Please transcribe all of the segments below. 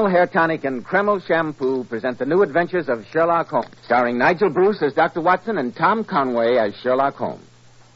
Kreml Hair Tonic and Kreml Shampoo present the new adventures of Sherlock Holmes, starring Nigel Bruce as Dr. Watson and Tom Conway as Sherlock Holmes.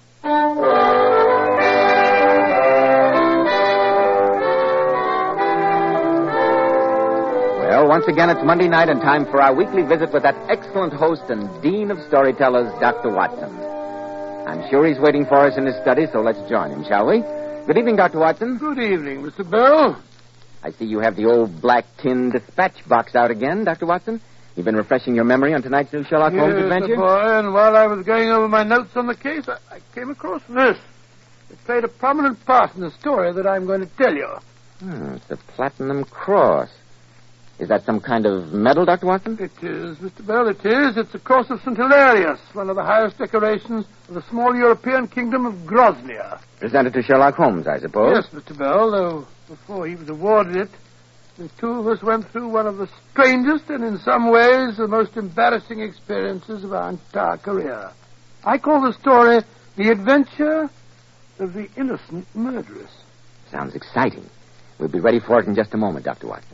Well, once again, it's Monday night and time for our weekly visit with that excellent host and dean of storytellers, Dr. Watson. I'm sure he's waiting for us in his study, so let's join him, shall we? Good evening, Dr. Watson. Good evening, Mr. Bell. I see you have the old black tin dispatch box out again, Dr. Watson. You've been refreshing your memory on tonight's new Sherlock Holmes adventure? Yes, boy, and while I was going over my notes on the case, I came across this. It played a prominent part in the story that I'm going to tell you. It's a platinum cross. Is that some kind of medal, Dr. Watson? It is, Mr. Bell, it is. It's the Cross of St. Hilarious, one of the highest decorations of the small European kingdom of Grosnia. Presented to Sherlock Holmes, I suppose? Yes, Mr. Bell, though before he was awarded it, the two of us went through one of the strangest and in some ways the most embarrassing experiences of our entire career. I call the story The Adventure of the Innocent Murderess. Sounds exciting. We'll be ready for it in just a moment, Dr. Watson.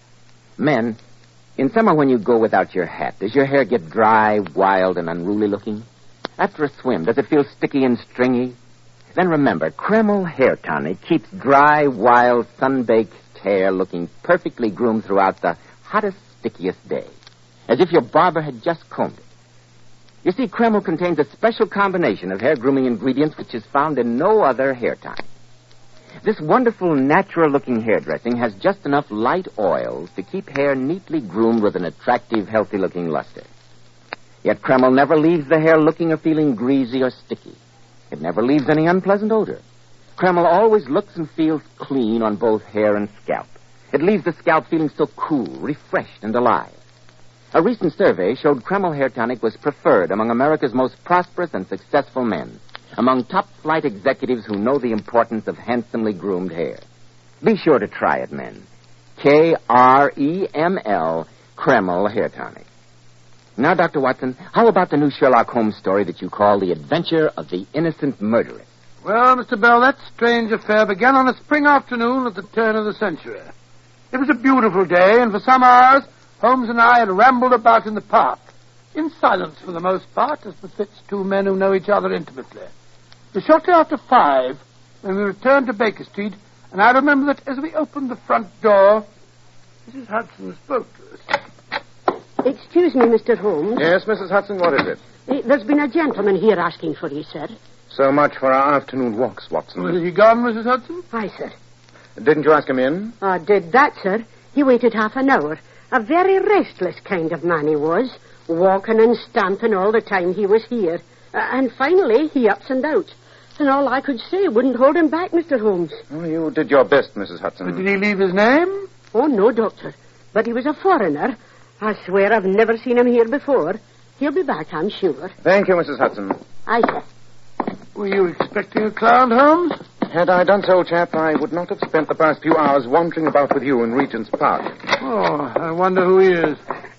Men, in summer when you go without your hat, does your hair get dry, wild, and unruly looking? After a swim, does it feel sticky and stringy? Then remember, Kreml Hair Tonic keeps dry, wild, sun-baked hair looking perfectly groomed throughout the hottest, stickiest day, as if your barber had just combed it. You see, Kreml contains a special combination of hair grooming ingredients which is found in no other hair tonic. This wonderful, natural-looking hairdressing has just enough light oils to keep hair neatly groomed with an attractive, healthy-looking luster. Yet Kreml never leaves the hair looking or feeling greasy or sticky. It never leaves any unpleasant odor. Kreml always looks and feels clean on both hair and scalp. It leaves the scalp feeling so cool, refreshed, and alive. A recent survey showed Kreml Hair Tonic was preferred among America's most prosperous and successful men, among top-flight executives who know the importance of handsomely groomed hair. Be sure to try it, men. Kreml, Kreml Hair Tonic. Now, Dr. Watson, how about the new Sherlock Holmes story that you call The Adventure of the Innocent Murderess? Well, Mr. Bell, that strange affair began on a spring afternoon at the turn of the century. It was a beautiful day, and for some hours, Holmes and I had rambled about in the park, in silence for the most part, as befits two men who know each other intimately. It was shortly after 5 when we returned to Baker Street, and I remember that as we opened the front door, Mrs. Hudson spoke to us. Excuse me, Mr. Holmes. Yes, Mrs. Hudson, what is it? There's been a gentleman here asking for you, sir. So much for our afternoon walks, Watson. Was he gone, Mrs. Hudson? Aye, sir. Didn't you ask him in? I did that, sir. He waited half an hour. A very restless kind of man he was, walking and stamping all the time he was here. And finally, he ups and out. And all I could say wouldn't hold him back, Mr. Holmes. Oh, you did your best, Mrs. Hudson. But did he leave his name? Oh, no, Doctor. But he was a foreigner. I swear I've never seen him here before. He'll be back, I'm sure. Thank you, Mrs. Hudson. Aye, sir. Were you expecting a clown, Holmes? Had I done so, old chap, I would not have spent the past few hours wandering about with you in Regent's Park. Oh, I wonder who he is.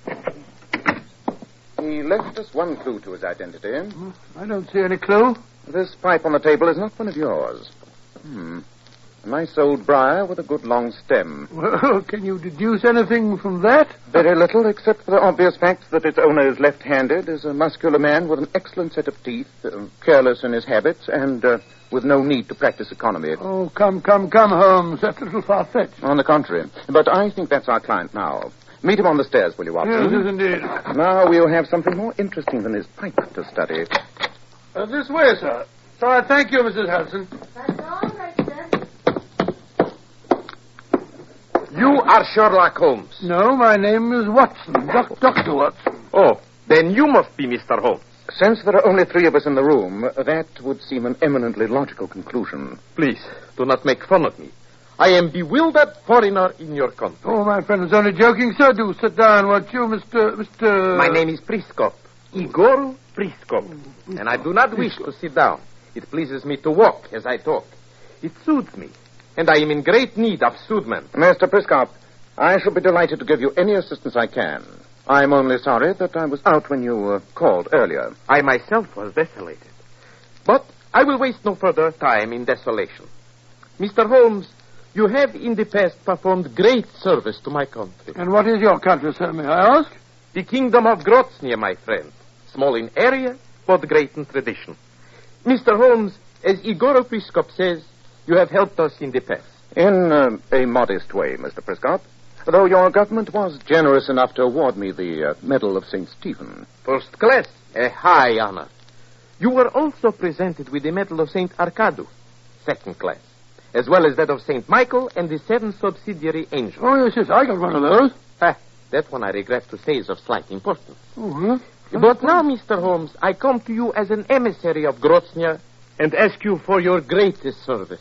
He left us one clue to his identity. I don't see any clue. This pipe on the table is not one of yours. A nice old briar with a good long stem. Well, can you deduce anything from that? Very little, except for the obvious fact that its owner is left-handed, is a muscular man with an excellent set of teeth, careless in his habits, and with no need to practice economy. Oh, come, Holmes. That's a little far-fetched. On the contrary. But I think that's our client now. Meet him on the stairs, will you, Watson? Yes, indeed. Now we'll have something more interesting than his pipe to study. This way, sir. So I thank you, Mrs. Hudson. That's all right, sir. You are Sherlock Holmes. No, my name is Watson, Dr. Watson. Oh, then you must be Mr. Holmes. Since there are only 3 of us in the room, that would seem an eminently logical conclusion. Please, do not make fun of me. I am bewildered foreigner in your country. Oh, my friend was only joking, sir. Do sit down, won't you, Mr. My name is Priskop. Igor Priskop. And I do not wish to sit down. It pleases me to walk as I talk. It soothes me. And I am in great need of soothment. Mr. Priskop, I shall be delighted to give you any assistance I can. I'm only sorry that I was out when you called earlier. I myself was desolated. But I will waste no further time in desolation. Mr. Holmes, You have in the past performed great service to my country. And what is your country, sir, may I ask? The kingdom of Grozny, my friend. Small in area, but great in tradition. Mr. Holmes, as Igor Priskop says, you have helped us in the past. In a modest way, Mr. Prescott. Though your government was generous enough to award me the Medal of St. Stephen. First class, a high honor. You were also presented with the Medal of St. Arcadu, second class, as well as that of St. Michael and the 7 subsidiary angels. Oh, yes, I got one of those. That one I regret to say is of slight importance. Uh-huh. But now, Mr. Holmes, I come to you as an emissary of Grozny and ask you for your greatest service.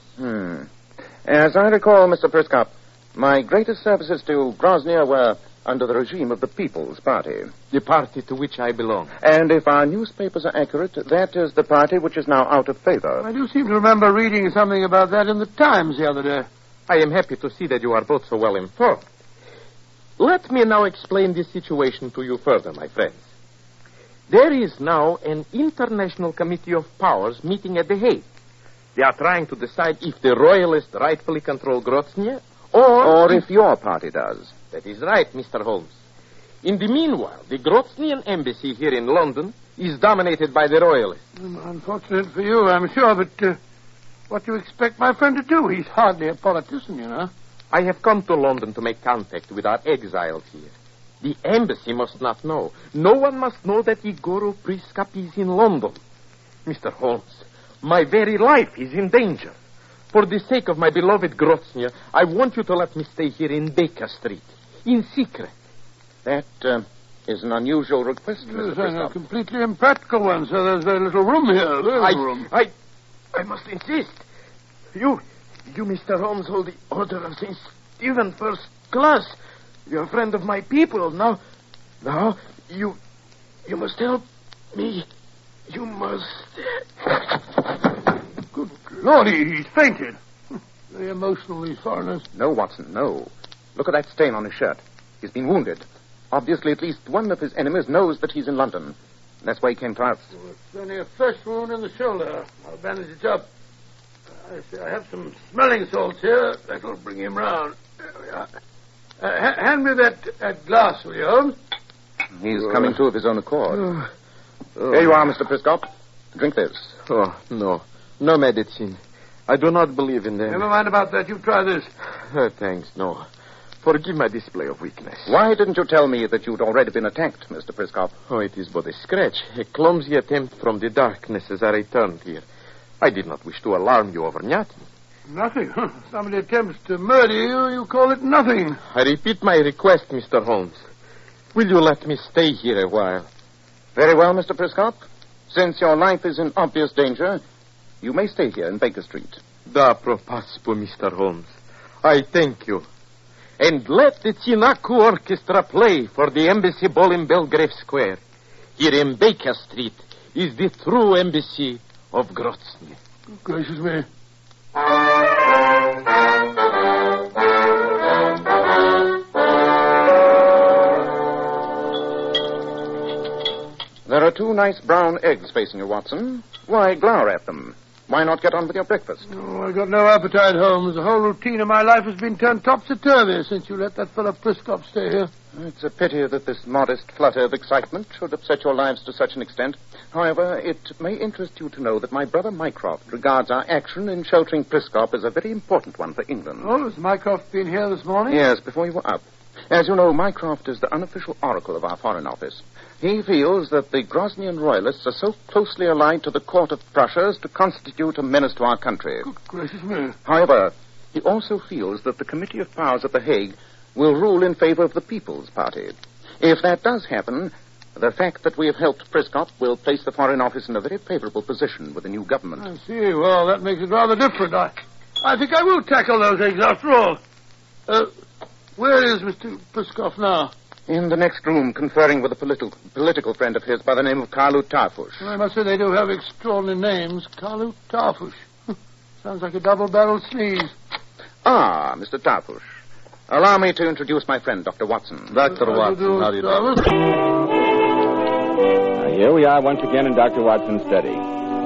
As I recall, Mr. Prescott, my greatest services to Grozny were under the regime of the People's Party. The party to which I belong. And if our newspapers are accurate, that is the party which is now out of favor. I do seem to remember reading something about that in the Times the other day. I am happy to see that you are both so well informed. Let me now explain this situation to you further, my friends. There is now an international committee of powers meeting at The Hague. They are trying to decide if the royalists rightfully control Grozny or if your party does. That is right, Mr. Holmes. In the meanwhile, the Groznian embassy here in London is dominated by the royalists. Unfortunate for you, I'm sure, but what do you expect my friend to do? He's hardly a politician, you know. I have come to London to make contact with our exiles here. The embassy must not know. No one must know that Igor Priskop is in London. Mr. Holmes, my very life is in danger. For the sake of my beloved Grozny, I want you to let me stay here in Baker Street, in secret. That is an unusual request, Mr. Prescott. A completely impractical one, so there's very little room here. Room. I must insist. You, Mr. Holmes, hold the Order of St. Stephen first class. You're a friend of my people. Now, you must help me. You must. Good Lord, he's fainted. Very emotional, these foreigners. No, Watson, no. Look at that stain on his shirt. He's been wounded. Obviously, at least one of his enemies knows that he's in London. That's why he came to us. Oh, it's only a fresh wound in the shoulder. I'll bandage it up. I have some smelling salts here. That'll bring him round. There we are. Hand me that glass, will you, Holmes? He's coming to of his own accord. Here you are, Mr. Prescott. Drink this. Oh, no. No medicine. I do not believe in them. Never mind about that. You try this. Thanks, no. Forgive my display of weakness. Why didn't you tell me that you'd already been attacked, Mr. Prescott? Oh, it is but a scratch. A clumsy attempt from the darkness as I returned here. I did not wish to alarm you over nothing. Nothing? Somebody attempts to murder you, you call it nothing. I repeat my request, Mr. Holmes. Will you let me stay here a while? Very well, Mr. Prescott. Since your life is in obvious danger, you may stay here in Baker Street. Da propaspo, Mr. Holmes. I thank you. And let the Chinaku Orchestra play for the embassy ball in Belgrave Square. Here in Baker Street is the true embassy of Grozny. Oh, gracious me. There are 2 nice brown eggs facing you, Watson. Why glower at them? Why not get on with your breakfast? Oh, I got no appetite, Holmes. The whole routine of my life has been turned topsy-turvy since you let that fellow Priskop stay here. It's a pity that this modest flutter of excitement should upset your lives to such an extent. However, it may interest you to know that my brother Mycroft regards our action in sheltering Priskop as a very important one for England. Oh, has Mycroft been here this morning? Yes, before you were up. As you know, Mycroft is the unofficial oracle of our Foreign Office. He feels that the Groznian royalists are so closely allied to the court of Prussia as to constitute a menace to our country. Good gracious me. However, he also feels that the Committee of Powers at The Hague will rule in favor of the People's Party. If that does happen, the fact that we have helped Priskop will place the Foreign Office in a very favorable position with the new government. I see. Well, that makes it rather different. I think I will tackle those eggs after all. Where is Mr. Priskop now? In the next room, conferring with a political friend of his by the name of Karlu Tarfush. Well, I must say they do have extraordinary names. Karlu Tarfush. Sounds like a double-barreled sneeze. Ah, Mr. Tarfush. Allow me to introduce my friend, Dr. Watson. Dr. Watson, how do you do? Here we are once again in Dr. Watson's study.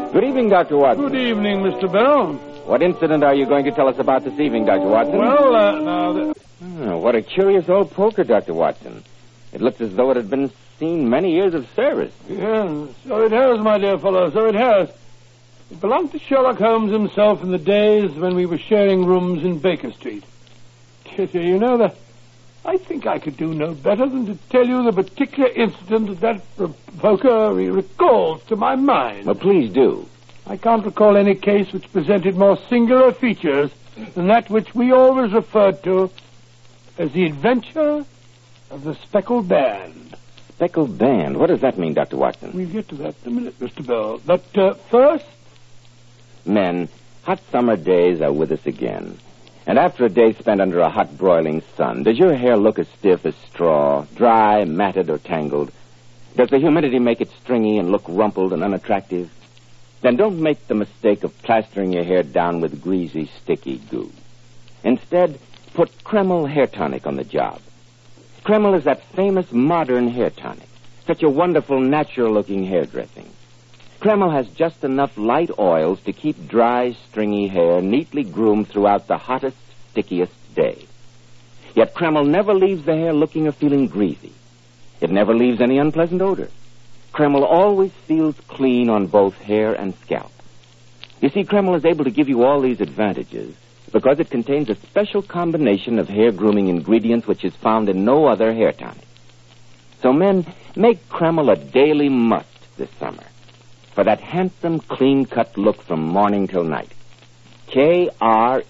Good evening, Dr. Watson. Good evening, Mr. Bell. What incident are you going to tell us about this evening, Dr. Watson? Well, now... What a curious old poker, Dr. Watson. It looks as though it had been seen many years of service. Yeah, so it has, my dear fellow, so it has. It belonged to Sherlock Holmes himself in the days when we were sharing rooms in Baker Street. You know, I think I could do no better than to tell you the particular incident that poker recalls to my mind. Well, please do. I can't recall any case which presented more singular features than that which we always referred to as the adventure of the Speckled Band. Speckled Band? What does that mean, Dr. Watson? We'll get to that in a minute, Mr. Bell. But first... Men, hot summer days are with us again. And after a day spent under a hot, broiling sun, does your hair look as stiff as straw, dry, matted, or tangled? Does the humidity make it stringy and look rumpled and unattractive? Then don't make the mistake of plastering your hair down with greasy, sticky goo. Instead, put Kreml hair tonic on the job. Kreml is that famous modern hair tonic, such a wonderful, natural-looking hairdressing. Kreml has just enough light oils to keep dry, stringy hair neatly groomed throughout the hottest, stickiest day. Yet Kreml never leaves the hair looking or feeling greasy. It never leaves any unpleasant odor. Kreml always feels clean on both hair and scalp. You see, Kreml is able to give you all these advantages because it contains a special combination of hair grooming ingredients which is found in no other hair tonic. So men, make Kreml a daily must this summer for that handsome, clean-cut look from morning till night. Kreml,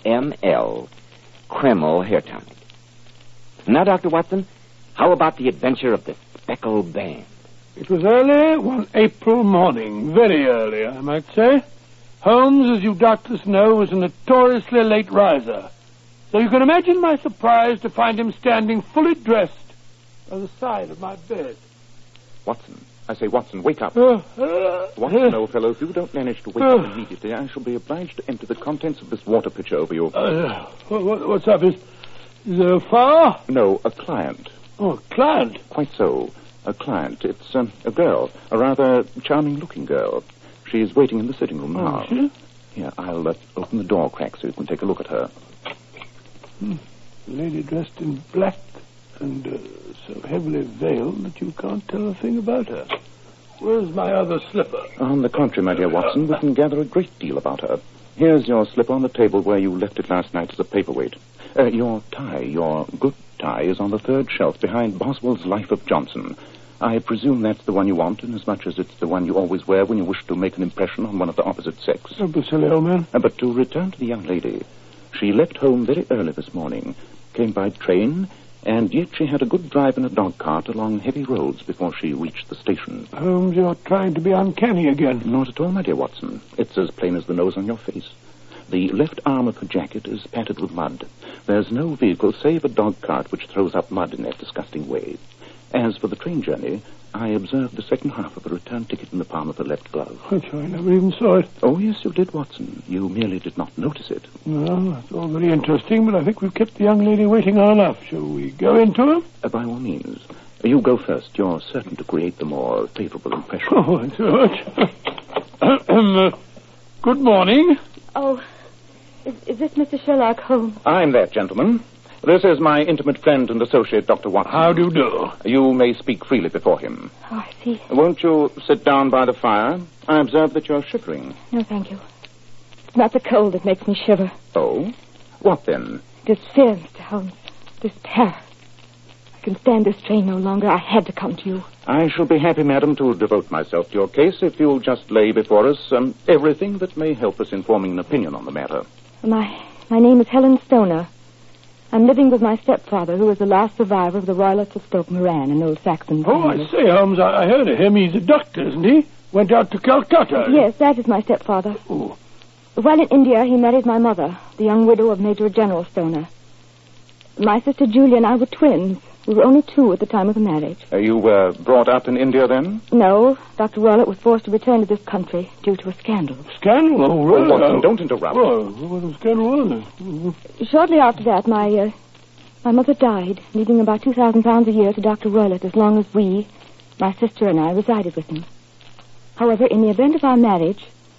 Kreml hair tonic. Now, Dr. Watson, how about the adventure of the Speckled Band? It was early one April morning, very early, I might say. Holmes, as you doubtless know, was a notoriously late riser. So you can imagine my surprise to find him standing fully dressed by the side of my bed. Watson. I say, Watson, wake up. Watson, old fellow, if you don't manage to wake up immediately, I shall be obliged to empty the contents of this water pitcher over you. What's up? Is there a fire? No, a client. Oh, a client? Quite so. A client. It's a girl, a rather charming-looking girl. She's waiting in the sitting room now. Oh, she? Here, I'll open the door crack so you can take a look at her. A lady dressed in black and so heavily veiled that you can't tell a thing about her. Where's my other slipper? On the contrary, my dear Watson, we can gather a great deal about her. Here's your slipper on the table where you left it last night as a paperweight. Your tie, your good tie, is on the third shelf behind Boswell's Life of Johnson. I presume that's the one you want, inasmuch as it's the one you always wear when you wish to make an impression on one of the opposite sex. Don't be silly, old man. But to return to the young lady, she left home very early this morning, came by train, and yet she had a good drive in a dog cart along heavy roads before she reached the station. Holmes, you're trying to be uncanny again. Not at all, my dear Watson. It's as plain as the nose on your face. The left arm of her jacket is patted with mud. There's no vehicle save a dog cart which throws up mud in that disgusting way. As for the train journey, I observed the second half of a return ticket in the palm of her left glove. I never even saw it. Oh, yes, you did, Watson. You merely did not notice it. Well, that's all very interesting, but I think we've kept the young lady waiting long enough. Shall we go into her? By all means. You go first. You're certain to create the more favorable impression. Oh, thanks so much. Good morning. Oh, is this Mr. Sherlock Holmes? I'm that gentleman. This is my intimate friend and associate, Dr. Watson. How do you do? You may speak freely before him. Oh, I see. Won't you sit down by the fire? I observe that you're shivering. No, thank you. It's not the cold that makes me shiver. Oh? What then? This fear, Mr. Holmes. This terror. I can stand this strain no longer. I had to come to you. I shall be happy, madam, to devote myself to your case if you'll just lay before us everything that may help us in forming an opinion on the matter. My name is Helen Stoner. I'm living with my stepfather, who is the last survivor of the Roylotts of Stoke Moran, an old Saxon family. Oh, I say, Holmes, I heard of him. He's a doctor, isn't he? Went out to Calcutta. Yes, that is my stepfather. Oh. While in India, he married my mother, the young widow of Major General Stoner. My sister Julia and I were twins. We were only 2 at the time of the marriage. You were brought up in India then? No, Dr. Roylott was forced to return to this country due to a scandal. Scandal? Oh, right. Watson, don't interrupt. Well, what a scandal was it? Shortly after that, my mother died, leaving about £2,000 a year to Dr. Roylott as long as we, my sister and I, resided with him. However, in the event of our marriage,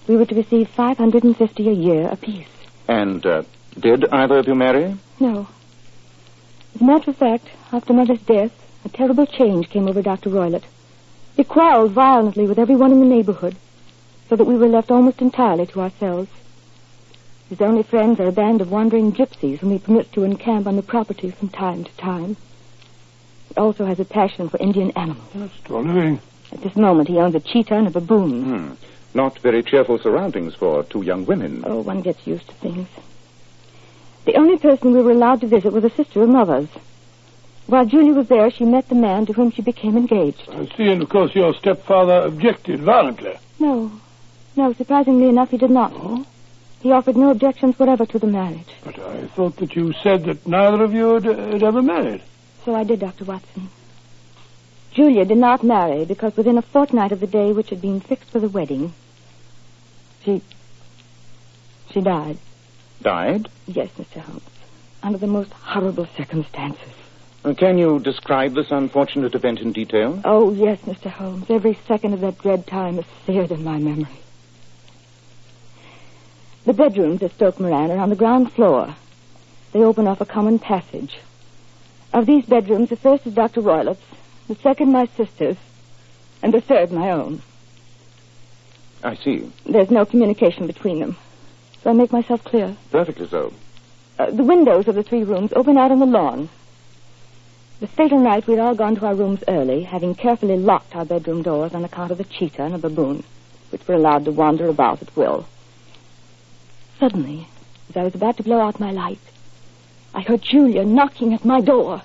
we were to receive $550 a year apiece. And did either of you marry? No. As a matter of fact, after Mother's death, a terrible change came over Dr. Roylott. He quarreled violently with everyone in the neighborhood, so that we were left almost entirely to ourselves. His only friends are a band of wandering gypsies whom he permits to encamp on the property from time to time. He also has a passion for Indian animals. Extraordinary. At this moment, he owns a cheetah and a baboon. Not very cheerful surroundings for two young women. Oh, one gets used to things. The only person we were allowed to visit was a sister of Mother's. While Julia was there, she met the man to whom she became engaged. I see, and of course your stepfather objected violently. No, surprisingly enough, he did not. Oh? He offered no objections whatever to the marriage. But I thought that you said that neither of you had ever married. So I did, Dr. Watson. Julia did not marry because within a fortnight of the day which had been fixed for the wedding, she died. Died? Yes, Mr. Holmes. Under the most horrible circumstances. Can you describe this unfortunate event in detail? Oh, yes, Mr. Holmes. Every second of that dread time is seared in my memory. The bedrooms at Stoke Moran are on the ground floor. They open off a common passage. Of these bedrooms, the first is Dr. Roylott's, the second my sister's, and the third my own. I see. There's no communication between them. Do I make myself clear? Perfectly so. The windows of the three rooms open out on the lawn. The fatal night, we'd all gone to our rooms early, having carefully locked our bedroom doors on account of the cheetah and a baboon, which were allowed to wander about at will. Suddenly, as I was about to blow out my light, I heard Julia knocking at my door.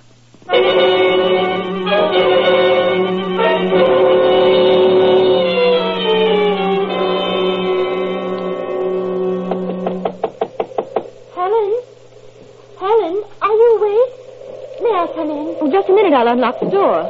Helen, are you awake? May I come in? Oh, just a minute, I'll unlock the door.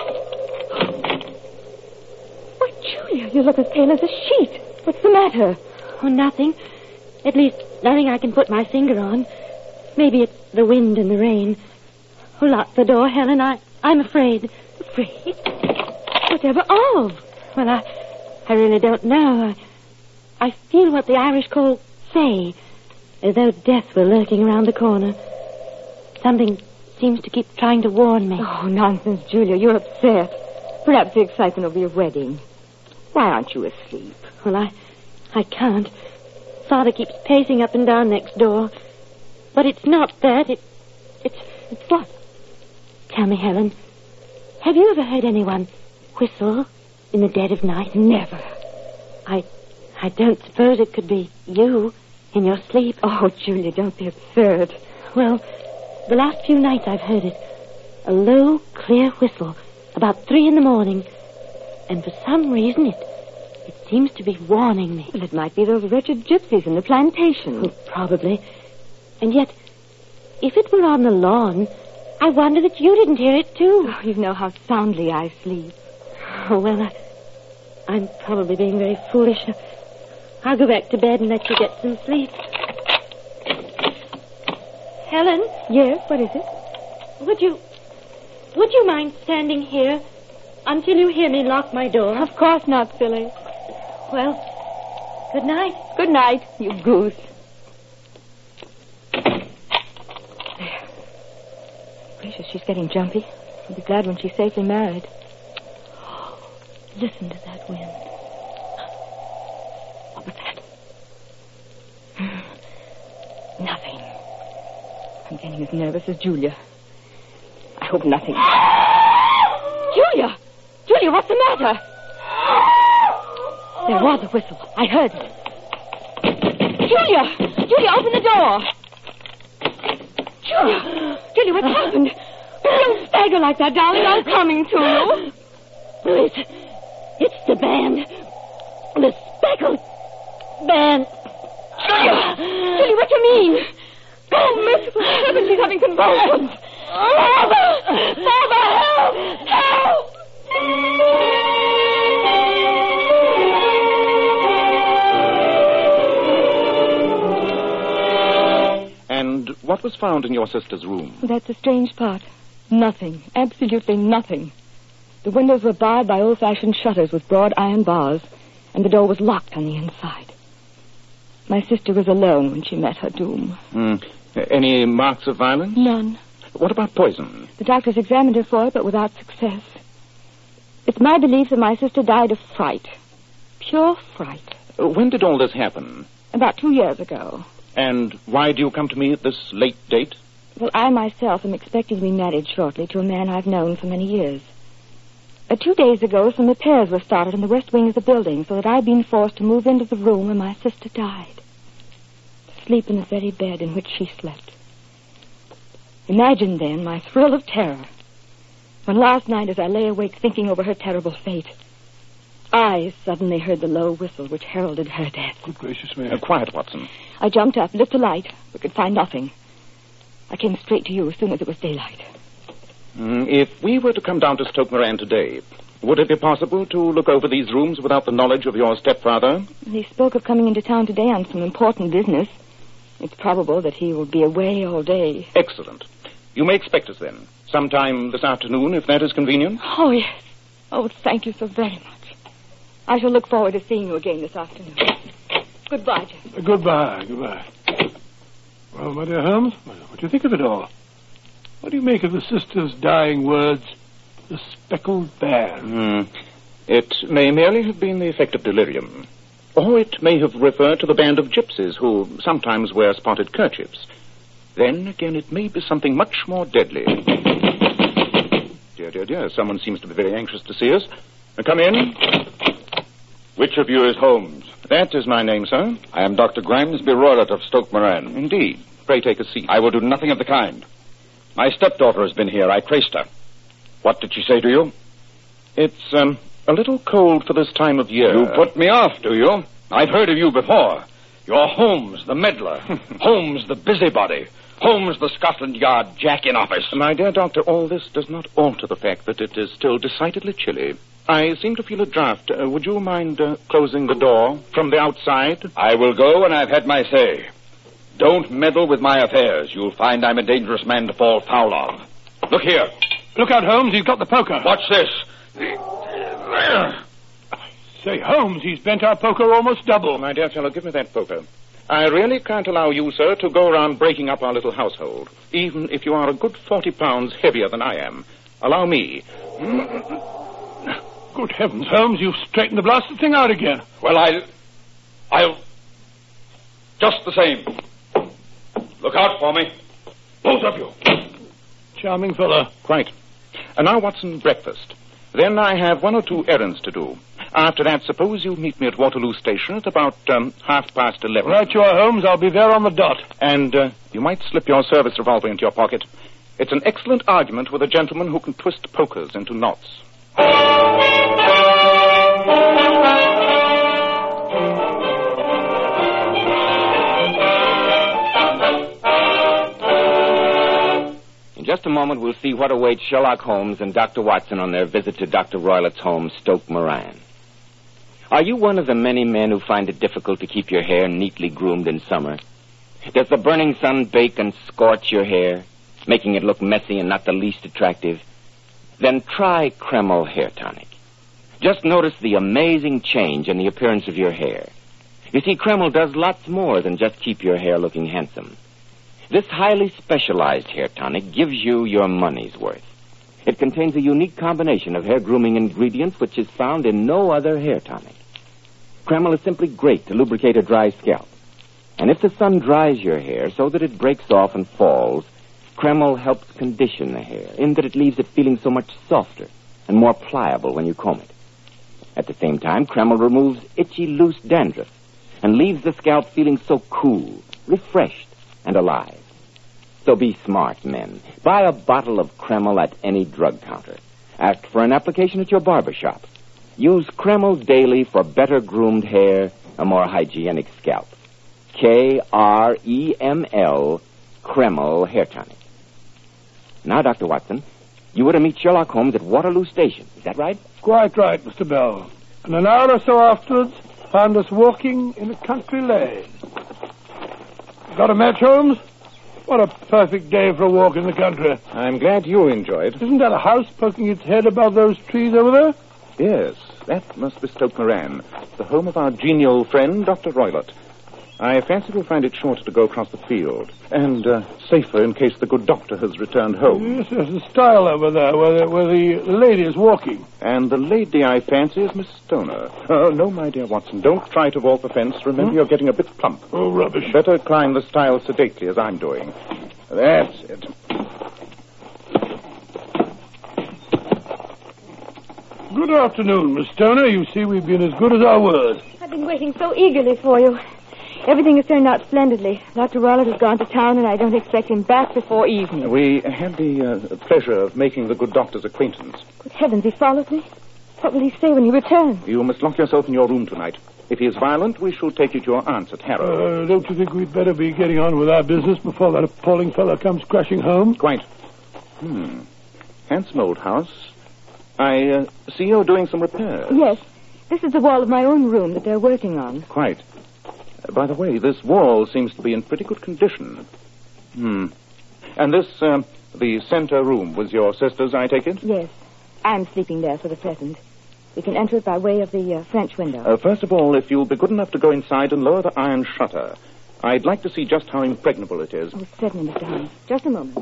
Why, Julia, you look as pale as a sheet. What's the matter? Oh, nothing. At least, nothing I can put my finger on. Maybe it's the wind and the rain. Oh, lock the door, Helen. I'm afraid. Afraid? Whatever of? Well, I really don't know. I feel what the Irish call say, as though death were lurking around the corner. Something seems to keep trying to warn me. Oh, nonsense, Julia. You're upset. Perhaps the excitement over your wedding. Why aren't you asleep? Well, I can't. Father keeps pacing up and down next door. But it's not that. It's what? Tell me, Helen. Have you ever heard anyone whistle in the dead of night? Never. I don't suppose it could be you in your sleep. Oh, Julia, don't be absurd. Well, the last few nights I've heard it. A low, clear whistle about 3 a.m. And for some reason it seems to be warning me. Well, it might be those wretched gypsies in the plantation. Oh, probably. And yet, if it were on the lawn, I wonder that you didn't hear it, too. Oh, you know how soundly I sleep. Oh, well, I'm probably being very foolish. I'll go back to bed and let you get some sleep. Helen? Yes, what is it? Would you mind standing here until you hear me lock my door? Of course not, silly. Well, good night. Good night, you goose. Gracious, she's getting jumpy. I'll be glad when she's safely married. Listen to that wind. What was that? Nothing. I'm getting as nervous as Julia. I hope nothing. Julia! Julia, what's the matter? There was a whistle. I heard it. Julia! Julia, open the door! Julia! Julia, what's happened? Don't stagger like that, darling. I'm coming to you. It's the band. The speckled band. Julia! Julia, what do you mean? Oh, merciful heaven, she's having convulsions. Father! Father, help! Help! And what was found in your sister's room? That's the strange part. Nothing. Absolutely nothing. The windows were barred by old-fashioned shutters with broad iron bars, and the door was locked on the inside. My sister was alone when she met her doom. Any marks of violence? None. What about poison? The doctors examined her for it, but without success. It's my belief that my sister died of fright. Pure fright. When did all this happen? About 2 years ago. And why do you come to me at this late date? Well, I myself am expecting to be married shortly to a man I've known for many years. 2 days ago, some repairs were started in the west wing of the building, so that I've been forced to move into the room where my sister died. To sleep in the very bed in which she slept. Imagine, then, my thrill of terror when last night, as I lay awake thinking over her terrible fate, I suddenly heard the low whistle which heralded her death. Good gracious me. Quiet, Watson. I jumped up, lit the light, but could find nothing. I came straight to you as soon as it was daylight. If we were to come down to Stoke Moran today, would it be possible to look over these rooms without the knowledge of your stepfather? He spoke of coming into town today on some important business. It's probable that he will be away all day. Excellent. You may expect us then, sometime this afternoon, if that is convenient. Oh, yes. Oh, thank you so very much. I shall look forward to seeing you again this afternoon. Goodbye, Jim. Goodbye. Well, my dear Holmes, what do you think of it all? What do you make of the sister's dying words, the speckled bear? It may merely have been the effect of delirium. Or it may have referred to the band of gypsies who sometimes wear spotted kerchiefs. Then, again, it may be something much more deadly. Dear, someone seems to be very anxious to see us. Come in. Which of you is Holmes? That is my name, sir. I am Dr. Grimesby Roylott of Stoke Moran. Indeed. Pray take a seat. I will do nothing of the kind. My stepdaughter has been here. I traced her. What did she say to you? It's, a little cold for this time of year. You put me off, do you? I've heard of you before. You're Holmes, the meddler. Holmes, the busybody. Holmes, the Scotland Yard jack-in-office. My dear doctor, all this does not alter the fact that it is still decidedly chilly. I seem to feel a draft. Would you mind closing the door from the outside? I will go when I've had my say. Don't meddle with my affairs. You'll find I'm a dangerous man to fall foul of. Look here. Look out, Holmes. He's got the poker. Watch this. Say, Holmes, he's bent our poker almost double. My dear fellow, give me that poker. I really can't allow you, sir, to go around breaking up our little household, even if you are a good 40 pounds heavier than I am. Allow me. Good heavens, Holmes, you've straightened the blasted thing out again. Well, I'll... Just the same. Look out for me. Both of you. Charming fellow. Quite. And now, Watson, breakfast. Then I have 1 or 2 errands to do. After that, suppose you meet me at Waterloo Station at about 11:30. Right you are, Holmes. I'll be there on the dot. And you might slip your service revolver into your pocket. It's an excellent argument with a gentleman who can twist pokers into knots. In just a moment, we'll see what awaits Sherlock Holmes and Dr. Watson on their visit to Dr. Roylott's home, Stoke Moran. Are you one of the many men who find it difficult to keep your hair neatly groomed in summer? Does the burning sun bake and scorch your hair, making it look messy and not the least attractive? Then try Kreml Hair Tonic. Just notice the amazing change in the appearance of your hair. You see, Kreml does lots more than just keep your hair looking handsome. This highly specialized hair tonic gives you your money's worth. It contains a unique combination of hair grooming ingredients which is found in no other hair tonic. Kreml is simply great to lubricate a dry scalp. And if the sun dries your hair so that it breaks off and falls, Kreml helps condition the hair in that it leaves it feeling so much softer and more pliable when you comb it. At the same time, Kreml removes itchy, loose dandruff and leaves the scalp feeling so cool, refreshed, and alive. So be smart, men. Buy a bottle of Kreml at any drug counter. Ask for an application at your barber shop. Use Kreml daily for better groomed hair, a more hygienic scalp. Kreml, Kreml Hair Tonic. Now, Dr. Watson, you were to meet Sherlock Holmes at Waterloo Station. Is that right? Quite right, Mr. Bell. And an hour or so afterwards, found us walking in a country lane. Got a match, Holmes? What a perfect day for a walk in the country. I'm glad you enjoyed. Isn't that a house poking its head above those trees over there? Yes, that must be Stoke Moran, the home of our genial friend, Dr. Roylott. I fancy we'll find it shorter to go across the field, and safer in case the good doctor has returned home. Yes, there's a stile over there where the lady is walking. And the lady, I fancy, is Miss Stoner. No, my dear Watson, don't try to walk the fence. Remember, you're getting a bit plump. Oh, rubbish. Better climb the stile sedately, as I'm doing. That's it. Good afternoon, Miss Stoner. You see, we've been as good as our word. I've been waiting so eagerly for you. Everything has turned out splendidly. Dr. Rollett has gone to town, and I don't expect him back before evening. We had the pleasure of making the good doctor's acquaintance. Good heavens, he followed me. What will he say when he returns? You must lock yourself in your room tonight. If he is violent, we shall take you to your aunt's at Harrow. Don't you think we'd better be getting on with our business before that appalling fellow comes crashing home? Quite. Handsome old house. I see you're doing some repairs. Yes. This is the wall of my own room that they're working on. Quite. By the way, this wall seems to be in pretty good condition. And this, the center room, was your sister's, I take it? Yes. I'm sleeping there for the present. We can enter it by way of the French window. First of all, if you'll be good enough to go inside and lower the iron shutter, I'd like to see just how impregnable it is. Oh, certainly, Mr. Holmes. Just a moment.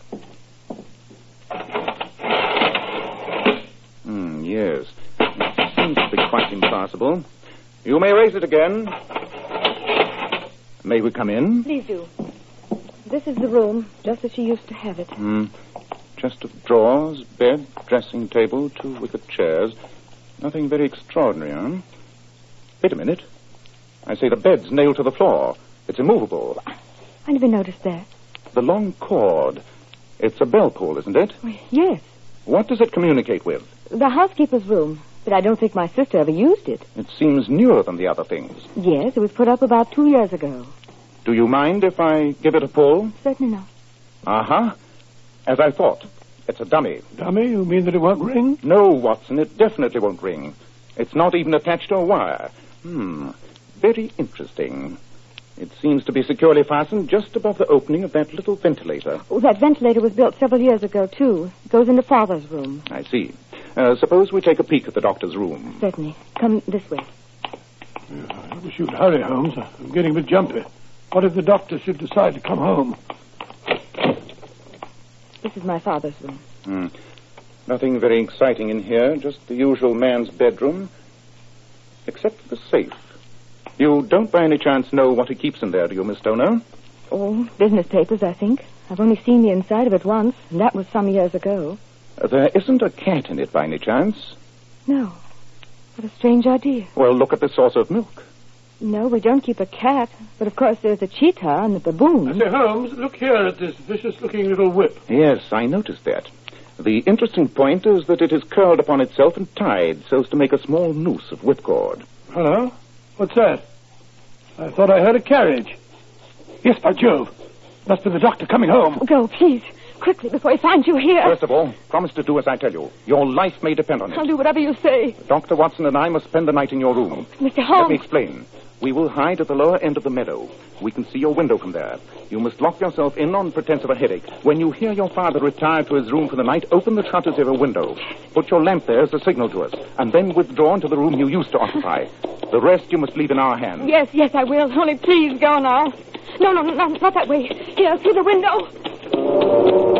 Yes. It seems to be quite impassable. You may raise it again. May we come in? Please do. This is the room, just as she used to have it. Chest of drawers, bed, dressing table, 2 wicker chairs. Nothing very extraordinary, huh? Wait a minute. I say the bed's nailed to the floor. It's immovable. I never noticed that. The long cord. It's a bell pull, isn't it? Yes. What does it communicate with? The housekeeper's room. But I don't think my sister ever used it. It seems newer than the other things. Yes, it was put up about 2 years ago. Do you mind if I give it a pull? Certainly not. Uh-huh. As I thought. It's a dummy. Dummy? You mean that it won't ring? No, Watson, it definitely won't ring. It's not even attached to a wire. Very interesting. It seems to be securely fastened just above the opening of that little ventilator. Oh, that ventilator was built several years ago, too. It goes into Father's room. I see. Suppose we take a peek at the doctor's room. Certainly. Come this way. I wish you'd hurry, Holmes. I'm getting a bit jumpy. What if the doctor should decide to come home? This is my father's room. Nothing very exciting in here. Just the usual man's bedroom. Except for the safe. You don't by any chance know what he keeps in there, do you, Miss Stoner? Oh, business papers, I think. I've only seen the inside of it once, and that was some years ago. There isn't a cat in it by any chance? No. What a strange idea. Well, look at this saucer of milk. No, we don't keep a cat. But, of course, there's a cheetah and a baboon. I say, Holmes, look here at this vicious-looking little whip. Yes, I noticed that. The interesting point is that it is curled upon itself and tied so as to make a small noose of whipcord. Hello? What's that? I thought I heard a carriage. Yes, by Jove. Must be the doctor coming home. Go, please. Quickly, before he finds you here. First of all, promise to do as I tell you. Your life may depend on it. I'll do whatever you say. Dr. Watson and I must spend the night in your room. Mr. Holmes. Let me explain. We will hide at the lower end of the meadow. We can see your window from there. You must lock yourself in on pretense of a headache. When you hear your father retire to his room for the night, open the shutters of your window. Put your lamp there as a signal to us, and then withdraw into the room you used to occupy. The rest you must leave in our hands. Yes, I will. Only please go now. No, not that way. Here, through the window.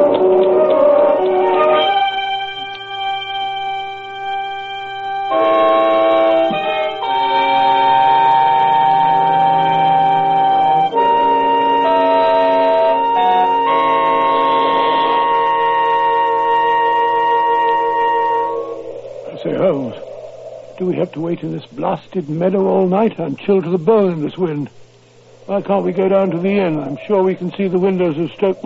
Say, Holmes, do we have to wait in this blasted meadow all night? I'm chilled to the bone in this wind. Why can't we go down to the inn? I'm sure we can see the windows of Stoke